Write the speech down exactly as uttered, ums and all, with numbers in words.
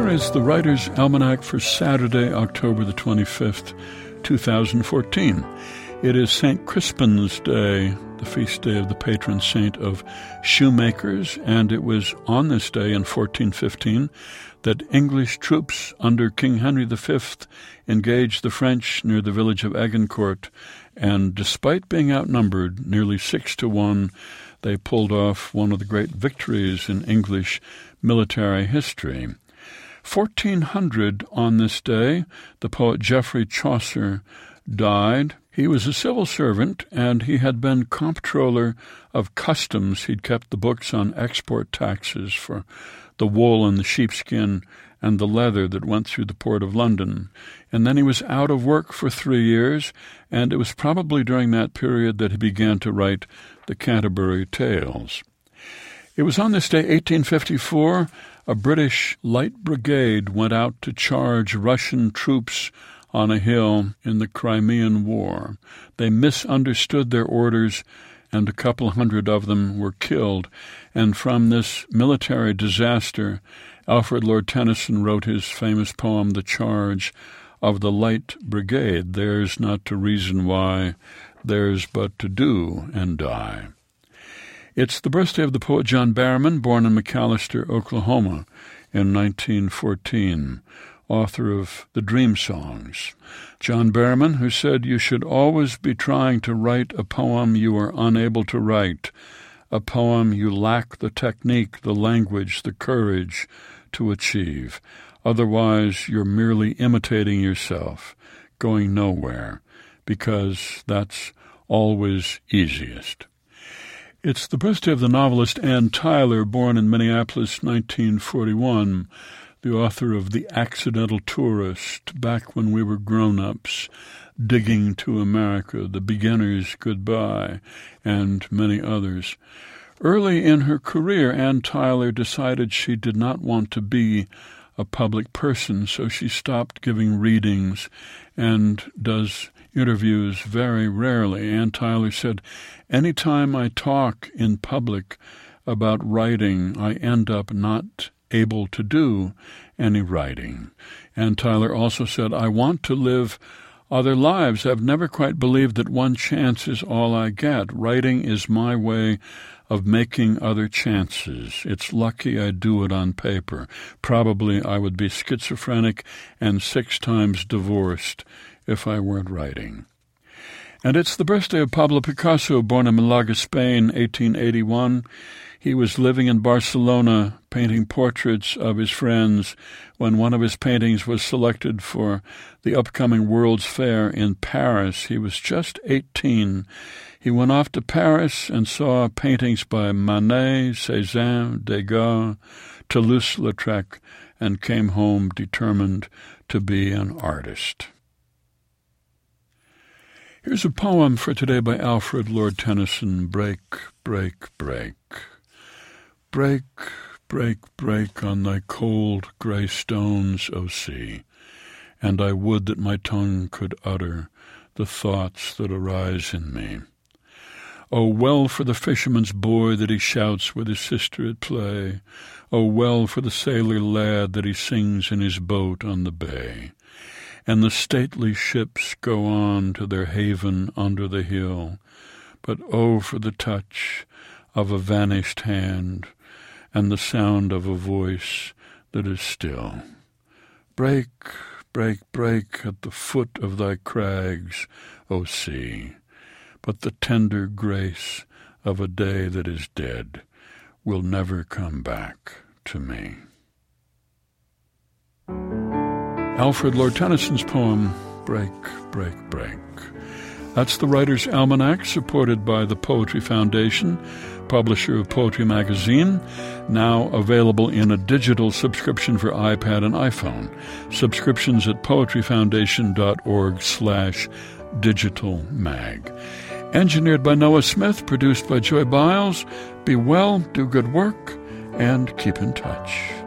is the Writer's Almanac for Saturday, October the twenty-fifth, two thousand fourteen. It is Saint Crispin's Day, the feast day of the patron saint of shoemakers, and it was on this day in fourteen fifteen that English troops under King Henry the Fifth engaged the French near the village of Agincourt, and despite being outnumbered nearly six to one, they pulled off one of the great victories in English military history. fourteen hundred on this day, the poet Geoffrey Chaucer died. He was a civil servant, and he had been comptroller of customs. He'd kept the books on export taxes for the wool and the sheepskin and the leather that went through the port of London. And then he was out of work for three years, and it was probably during that period that he began to write the Canterbury Tales. It was on this day, eighteen fifty-four, a British light brigade went out to charge Russian troops on a hill in the Crimean War. They misunderstood their orders, and a couple hundred of them were killed. And from this military disaster, Alfred Lord Tennyson wrote his famous poem, The Charge of the Light Brigade. Theirs not to reason why, theirs but to do and die. It's the birthday of the poet John Barrowman, born in McAlester, Oklahoma, in nineteen fourteen, author of the Dream Songs. John Barrowman, who said, "You should always be trying to write a poem you are unable to write, a poem you lack the technique, the language, the courage to achieve. Otherwise, you're merely imitating yourself, going nowhere, because that's always easiest." It's the birthday of the novelist Ann Tyler, born in Minneapolis, nineteen forty-one, the author of The Accidental Tourist, Back When We Were Grown-Ups, Digging to America, The Beginner's Goodbye, and many others. Early in her career, Ann Tyler decided she did not want to be a public person, so she stopped giving readings and does interviews very rarely. Ann Tyler said, "Anytime I talk in public about writing, I end up not able to do any writing." Ann Tyler also said, "I want to live other lives. I've never quite believed that one chance is all I get. Writing is my way of making other chances. It's lucky I do it on paper. Probably I would be schizophrenic and six times divorced if I weren't writing." And it's the birthday of Pablo Picasso, born in Malaga, Spain, eighteen eighty-one. He was living in Barcelona, painting portraits of his friends, when one of his paintings was selected for the upcoming World's Fair in Paris. He was just eighteen. He went off to Paris and saw paintings by Manet, Cézanne, Degas, Toulouse-Lautrec, and came home determined to be an artist. Here's a poem for today by Alfred Lord Tennyson, Break, Break, Break. Break, break, break on thy cold grey stones, O sea, and I would that my tongue could utter the thoughts that arise in me. Oh, well for the fisherman's boy that he shouts with his sister at play. Oh, well for the sailor lad that he sings in his boat on the bay. And the stately ships go on to their haven under the hill. But oh, for the touch of a vanished hand and the sound of a voice that is still. Break, break, break at the foot of thy crags, O sea, but the tender grace of a day that is dead will never come back to me. Alfred Lord Tennyson's poem, Break, Break, Break. That's the Writer's Almanac, supported by the Poetry Foundation, publisher of Poetry Magazine, now available in a digital subscription for iPad and iPhone. Subscriptions at poetryfoundation.org slash digital mag. Engineered by Noah Smith, produced by Joy Biles. Be well, do good work, and keep in touch.